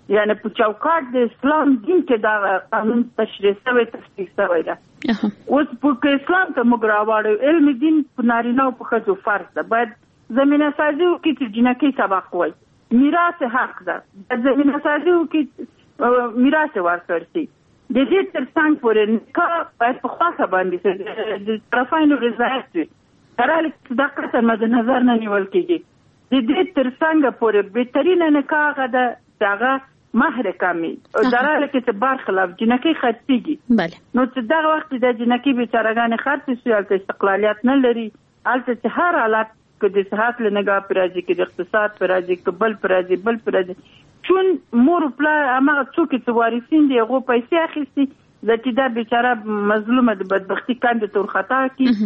یعنی په چوکاټ د اسلام دین کې دا قانون تشریح شوی تصدیق شوی ده. اوس په اسلام ته موږ راوړو علم دین په نارینه او په ښځو فرض ده. باید زمینه سازي وکړي چې جنکۍ سبق وایي. میراث حق ده. د زمینه سازي وکړي میراث ورکړل شي. د دې ترڅنګ پورې نکاح باید په خوښه باندې د طرفینو رضایت وي. هر دا قطع مد نظر نه نیول کېږي. د دې ترڅنګ پورې بهترینه نکاح ده چې هغه مهر کمی دراله کې چې بار خلاف جنکۍ خرڅېږي. نو چې دغه وخت د جنکۍ بیچارهګانې خرڅې شوې هلته استقلالیت نه لري. هلته چې هر حالت که د صحت له نګاه پرې راځي که د اقتصاد پرې راځي که بل پرې راځي چون مور و پلار هماغه څوک چې وارثین دي هغو پیسې اخیستي چې دا بیچاره مظلومه د بدبختي کندې ته ورخطا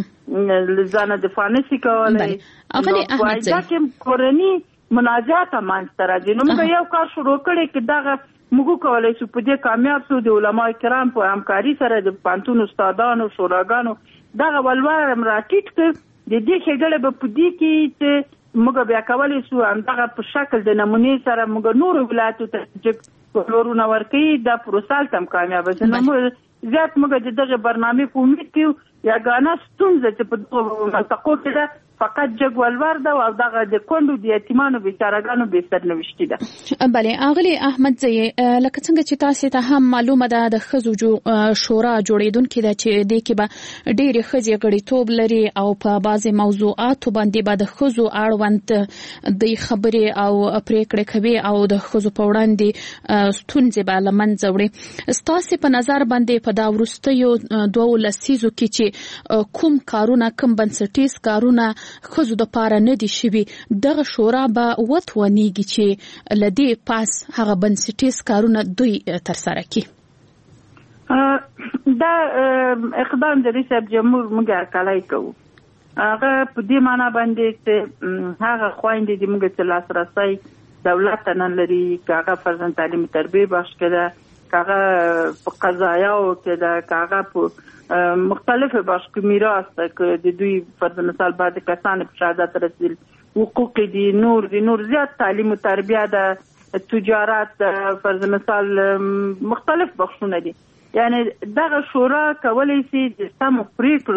کړي له ځانه دفاع نشي کولی. نو فایده کې کورني مناجات منځته راځي. نو موږ یو کار شروع کړی چې دغه موږ کولی شو په دې کامیاب شو د علما کرام په همکاري سره د پوهنتون استادانو شوراګانو دغه ولور راټیټ کړ. د دې ښېګړې به په دې کې چې موږ بیا کولی شو همدغه په شکل د نمونې سره موږ نورو ولایتو ته چې ولورونه ورکوي دا پروسه هلته هم کامیابه شي. نو زیات موږ د دغې برنامې په امید کې یګانه ستونزه چې په دغو منطقو کې ده فقط جګ ولور ده او دغه د کونډو د یتیمانو بیچارهګانو بې سرنوشتي ده. بلې اغلې احمدزی لکه څنګه چې تاسې ته هم معلومه ده د ښځو شورا جوړېدونکې ده چې دې کې به ډېرې ښځې غړیتوب لري او په بعضې موضوعاتو باندې به د ښځو اړوند د خبرې او پریکړې کوي او د ښځو په وړاندې ستونزې به له منځه وړي. ستاسې په نظر باندې په دا وروستیو 2 لسیزو کې چې کوم کارونه کوم بنسټیز کارونه ښځو دپاره نه دي شوي دغه شورا به وتوانیږي چې له دې پاس هغه بنسټیز کارونه دوی ترسره کړي؟ دا اقدام د رئیس جمهور موږ هرکلی کوو. هغه په دې معنا باندې چې هغه خویندې د موږ چې لاسرسی دولت ته نه لري که هغه فرضاً تعلیم تربیه بخش کې ده که هغه په قضایاو کې ده که هغه په مختلف بخش کې میراث ده که د دوی فرض مثال بعد کسان په شهادت رسیدل حقوق دي نور زیات تعلیم و تربیه ده تجارت ده فرض مثال مختلف بخشونه دي. یعنی دغه شورا کولی شي د سمو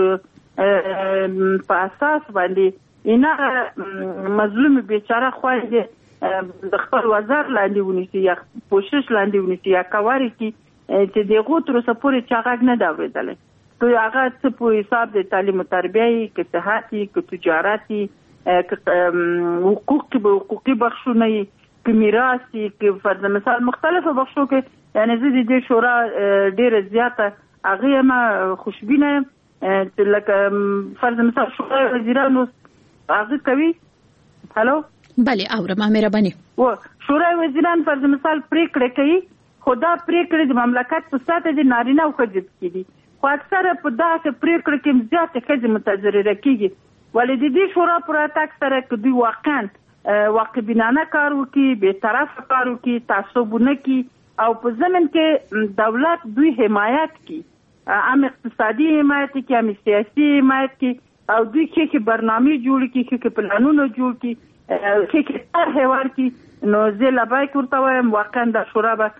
پریکړو په اساس باندې اینا مظلوم بیچاره خویندې د خپل وزر لاندې ونیسي یا پوشش لاندې ونیسي یا کواري کې چې دغه تر اوسه پورې چا غږ نه دی اورېدلی. که هغه څه په حساب د تعلیم و تربیه که صحتي که تجارتي که حقوق کې به حقوقي بخشونه که میراثي که فرض مثال مختلفو بخشو کې یعنی زه د دې شورا ډېره زیاته هغې یم خوشبینه یم چې لکه فرض مثال شورا وزیرانو هغه کوي. هلو بله اورم مهرباني. شورا وزیران فرض مثال پریکړې کوي خو دا پریکړې د مملکت په سطح د نارینه او ښځې کې دي خو اکثره په داسې پریکړو کې زیاتې ښځې متضرره کېږي. ولې د دې شورا پر راتګ سره که دوی واقعا واقعبینانه کار وکړي بېطرفه کار وکړي تعصب ونه کړي او په ضمن کې دولت دوی حمایت کړي هم اقتصادي حمایت کړي هم سیاسي حمایت کړي او دوی ښې برنامې جوړ کړي ښې پلانونه جوړ کړي ښې طرحې ورکړي نو زه لبیک ورته وایم واقعا دا شورا به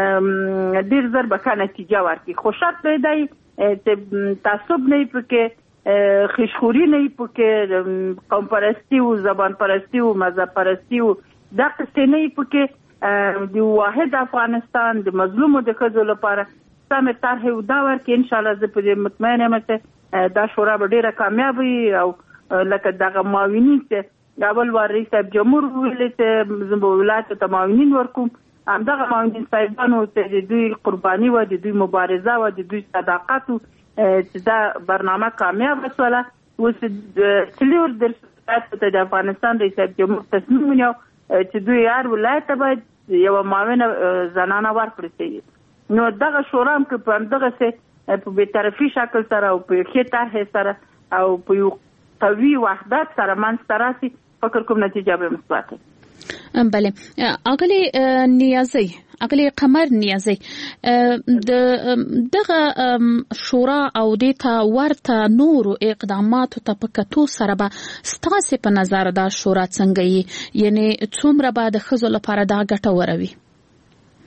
ډېر زر به ښه نتیجه ورکړي. خو شرط به دی چې تعصب نه وي پکې خیشخوري نه وي پکې قوم پرستي و زبان پرستي و مذهب پرستي و دا قصې نه وي پکې د واحد افغانستان د مظلومو د ښځو لپاره سمې طرحې دا ورکړي. انشاءالله زه په دې مطمئن یم چې دا شورا به ډېره کامیاب وي او لکه دغه معاونین چې اول وار رئیس صاحب جمهور ویلي چې زه به ولایتو ته معاونین ورکوم همدغه معاونین صاحبانو چې د دوی قرباني و د دوی مبارزه و د دوی صداقت و چې دا برنامه کامیابه شوله. اوس 4 ته د افغانستان رئیس صاحب جمهور تصمیم ونیو چې دوی هر ولایت ته باید یوه معاونه زنانه ورکړي. نو دغه شورا هم که په همدغسې په بېطرفي شکل سره او په ښې طرحې سره او په یو قوي وحدت سره منځته راسي فکر کوم نتیجه به مثبت وي. بله اغلی نیازی اغلی قمر نیازی دغه شورا او دیتا ورته نورو اقداماتو ته په کتو سره به ستاسې په نظر دا شورا څنګه یعنی څومره به د ښځو لپاره دا ګټوره وي؟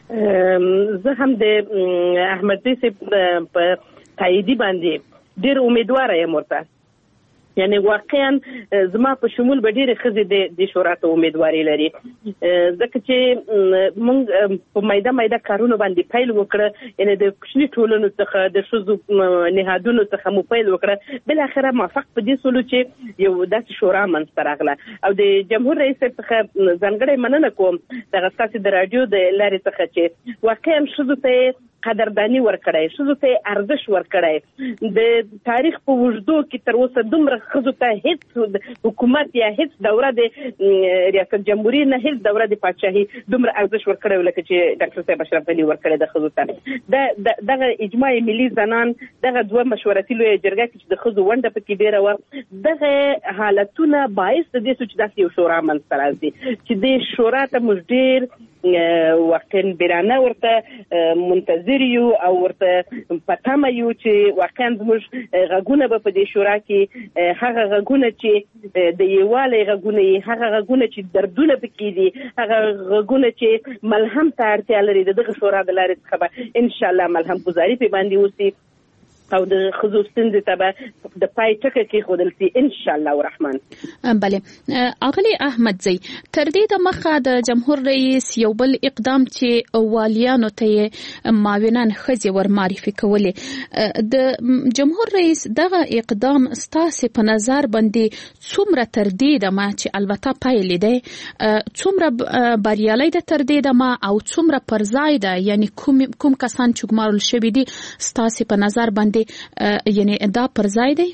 زه هم د احمد زي په تاییدي باندې ډېر امیدواره یم ورته. یعنی واقعا زما په شمول به ډېرې ښځې د شورا ته امیدواري لري، ځکه چې موږ په میده کارونو باندې پیل وکړه، یعنی د کوچني ټولنو څخه د ښځو نهادونو څخه مو پیل وکړه، بالاخره موفق په دې سولو چې یو داسې شورا منځته راغله. او د جمهور رئیس څخه ځانګړې مننه کوم دغه ستاسې د راډیو د لارې څخه چې واقعا ښځو ته قدردانی ورکړی، ښځو ته ارزش ورکړی. د تاریخ په اوږدو کې تر اوسه دومره ښځو ته هیڅ حکومت یا هیڅ دوره د ریاست جمهوریت نه هیڅ دوره د پاچاهي دومره ارزش ورکړی لکه چې ډاکټر صاحب اشرف غني ورکړی د ښځو ته. دغه اجماع ملي زنان، دغه دوه مشورتي لویه جرګه کې چې د ښځو ونډه پکې ډېره وه، دغه حالتونه باعث د دې شو چې داسې یو شورا منځته راځي چې د شورا ته موږ ډېر واقعا بیرانه ورته منتظر یو او ورته پتمه یو چې واقعا زموږ غږونه به په دې شورا کې هغه غږونه چې د یووالي غږونه یې، هغه غږونه چې دردونه پکې دي، هغه غږونه چې ملهم ته اړتیا لري، دغه شورا د لارې څخه به انشاءالله ملهم گزاري په باندې وسي او د ښځو ستونزې ته به د پای ټکی کېښودل سي انشاءالله الرحمن. بله اغلي احمد زي تر دې د مخه د جمهور رئیس یو بل اقدام چې والیانو ته معاونان ښځې ور معرفي کولې، د جمهور رئیس دغه اقدام ستاسې په نظر باندې څومره تر دې دمه چې البته پایلې دی څومره بریالۍ ده تر دې دمه او څومره پر ځای ده، یعنی کوم کسان چې ګمارل شوي دي ستاسې په نظر باندې یعنی دا پر ځای دی؟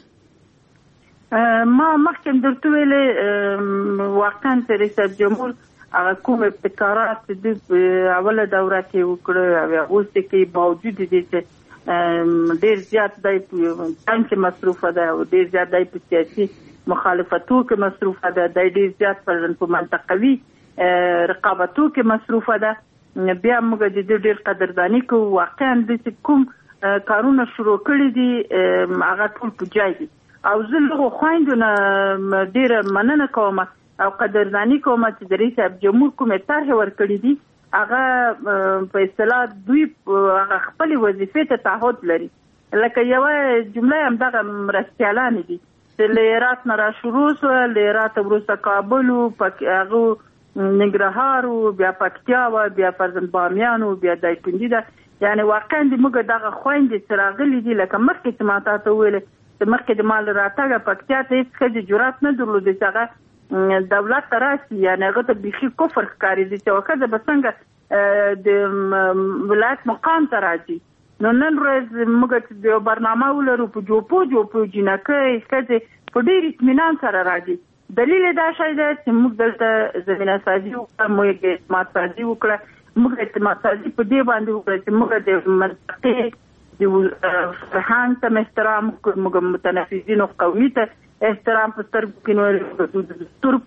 ما مخکې درته ویلې واقعا چې رئیس جمهور هغه کوم ابتکارات د اوله دوره کې وکړه او اوس کې باوجود دي چې ډېر زیات دی په مصروفه ده او ډېر زیات دی په سیاسي مخالفتو کې مصروفه ده، ډېر زیات په منطقوي رقابتو کې مصروفه ده. بیا موږ د ډېر قدرداني کوو. واقعا د کوم کارونه شروع کړي دي هغه ټول په جای دي او زه له خویندو نه ډېره مننه کوم او قدرداني کوم چې د رئیس جمهور کومې طرحې ورکړي دي هغه په اصطلاح دوی هغه خپلې وظیفې ته تعهد لري. لکه یوه جمله همدغه مرستیالانې دي چې له هرات نه را شروع سوه، له هرات وروسته کابل و، هغه ننګرهار و، بیا پکتیا و، بیا فرزند بامیان و، بیا دایکنډي ده. یعنی واقعا د موږ دغه خویندې چې راغلي دي لکه مخکې چې ما تا ته وویلې چې مخکې د مال راتګه پکتیا ته هېڅ ښځې جرات نه درلود چې هغه دولت ته راشي، یعنی هغه ته بیخي کفر ښکارېده چې یوه ښځه به څنګه د ولایت مقام ته راځي. نو نن ورځ موږ چې یو برنامه ولرو په جوپو جینکۍ ښځې په ډېر اطمینان سره راځي. دلیل یې دا شی دی چې موږ دلته زمینه سازي وکړه، موږ اعتماد سازي وکړه، موږ اعتماد سازي په دې باندې وکړه چې موږ د منطقې د فرهنګ ته احترام وکړو، موږ متنفذینو قومي ته احترام په سترګو کې نولرو، د دستور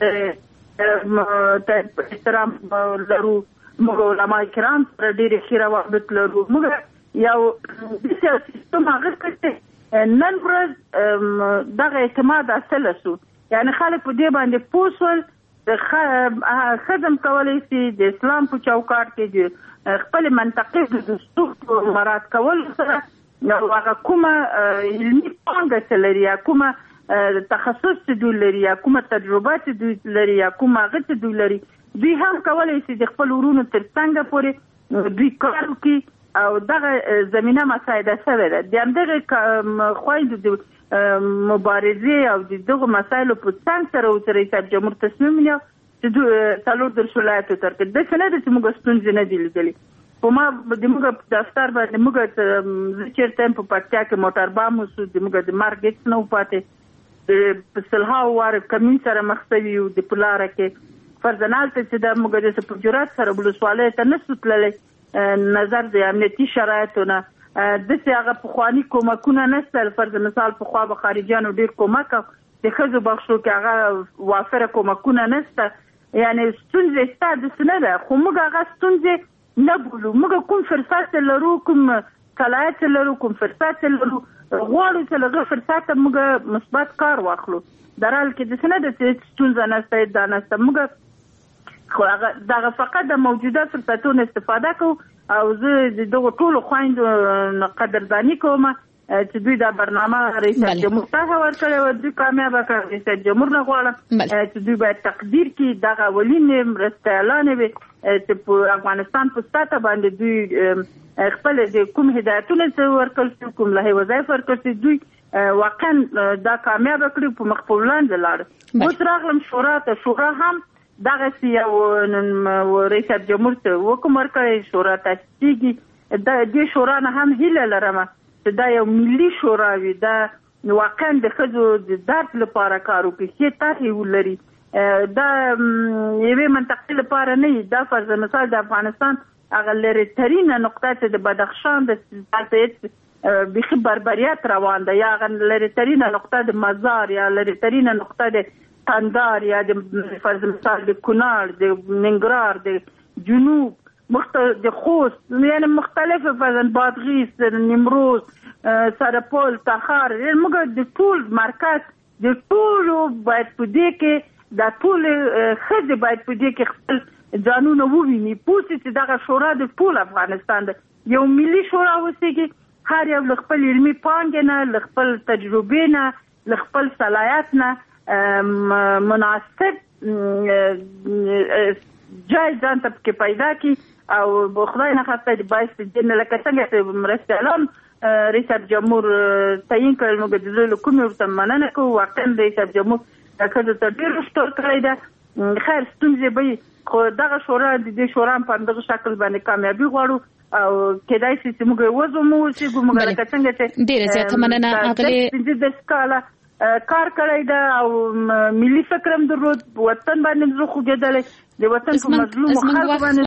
په احترام لرو، موږ علما کرام سره ډېرې ښې روابط لرو، موږ یو داسې سیستم هغه کړی نن ورځ دغه اعتماد حاصله شو. یعنی خلک په دې باندې پوه شول ښځم کولی شي د اسلام په چوکاټ کې د خپل منطقې د دستور مراعات کول سره هغه کومه علمي پانګه چې لري یا کومه تخصص چې دوی لري یا کومه تجربه چې دوی لري یا کومه هغه چې دوی لري، دوی هم کولی شي د خپل ورونو تر څنګه پورې دوی کار وکړي او دغه زمینه مساعده شوې ده. د همدغې خویندو د مبارزې او د دغو مسایلو په څنګ سره اوس رئیس جمهور تصمیم ونیو چې 14 ولایتو ته ورکړي. داسې نه ده چې موږ ستونزې نه دي لیدلې. په ما د موږ په دفتر باندې موږ زه چېرته یم په پکتیا کې موټر بام وشو، د موږ د مرګ هېڅ نه و پاتې، په سلهاوو واره کمین سره مخ شوي وو د په لاره کې. فرضاً هلته چې دا موږ داسې په جرات سره ولسوالیو ته نه شو تللی نظر د امنیتي شرایطو نه، داسې هغه پخواني کومکونه نشته. فرض مثال پخوا به خارجیانو ډېر کومک او د ښځو بخشو کې هغه وافره کومکونه نشته. یعنی ستونزې شته داسې نه ده، خو موږ هغه ستونزې نه بولو. موږ کوم فرصت لرو، کوم صلاحیت لرو، کوم فرصت لرو، غواړو چې له هغه فرصته موږ مثبت کار واخلو. در حال کې داسې نه ده چې ستونزه نشته دا نشته. موږ خو هغه دغه فقط د موجوده فرصتونو استفاده کوو او زه دغه ټولو خویندو قدردانی کوم چې دوی دا برنامه رئیس جمهور ته ورکړې و دوی کامیاب کړ رئیس جمهور نه غواړم چې دوی باید تقدیر کړي دغه ولینې مرستیالانې وي چې په افغانستان په سطح باندې دوی خپل د کوم هدایتونه ورکړل شي کوم له وظایف ورکړل شي دوی واقعا دا کامیاب کړي په مخفولان دلاړ اوس راغلم شورا هم دغه یو رئیس جمهور ته حکم ورکړی شورا تاسیسیږي د دې شورا نه هم هیله لرم چې دا یو ملي شورا وي دا واقعا د ښځو د درد لپاره کار وکړي چې طرحې ولري دا یوې منطقې لپاره نه وي دا فرض مثال د افغانستان هغه لرې ترینه نقطه چې د بدخشان د بیخي بربریت روان ده یا هغه لرې ترینه نقطه د مزار یا لرې ترینه نقطه د قندار یا د فرض مثال د کونړ د ننګرهار د جنوب د خوست یعنی مختلف فضل بادغیس نیمروز سرپل تخار موږ د ټول مرکز د ټول باید په دې کې د ټول خځې باید په دې کې خپل ځانونه وویني پوسې چې دغه شورا د ټول افغانستان ده یو ملي شورا وسیږي هر یو له خپل علمي پانګې نه له خپل تجربې نه له خپل صلاحیت نه مناسب جای ځان ته کې پیدا کی او خدای نه خاطر باعث دې لکه څنګه چې مرستیالان رئیس جمهور تعیین کړل موږ د زړه کومې ورته مننه کوو واقعا رئیس جمهور دغه ته ډېر رښتور کړی ده خیر ستونزې به خو دغه شورا د دې شورا په دغه شکل باندې کامیابی غواړو او کېدای شي چې موږ وزمو چې موږ لکه څنګه چې ډېر زیاته مننه اغلې د سکاله کار کړی دا او ملي فکرم درلود وطن باندې زه خوګېدل د وطن په مظلوم خلکو باندې